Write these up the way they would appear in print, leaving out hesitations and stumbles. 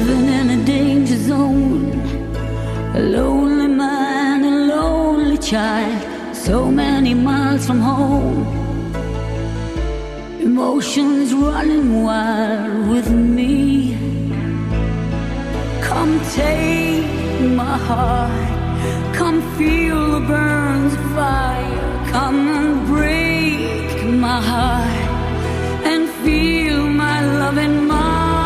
living in a danger zone. A lonely man, a lonely child, so many miles from home. Emotions running wild with me. Come take my heart, come feel the burns of fire. Come and break my heart and feel my loving mind.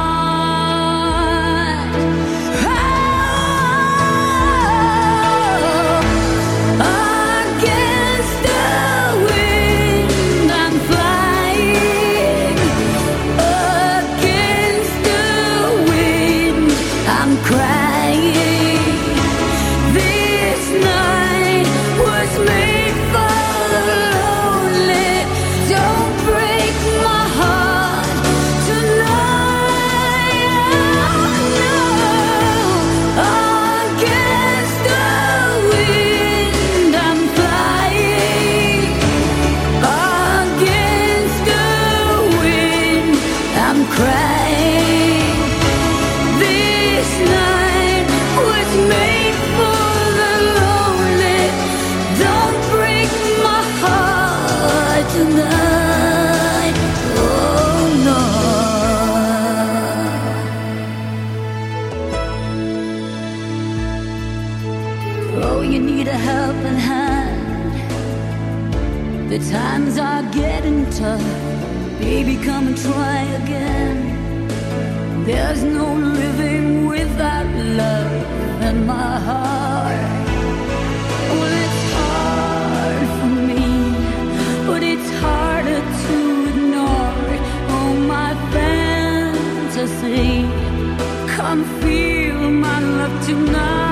You need a helping hand. The times are getting tough. Baby, come and try again. There's no living without love in my heart. Well, it's hard for me, but it's harder to ignore it. Oh, my fantasy, come feel my love tonight.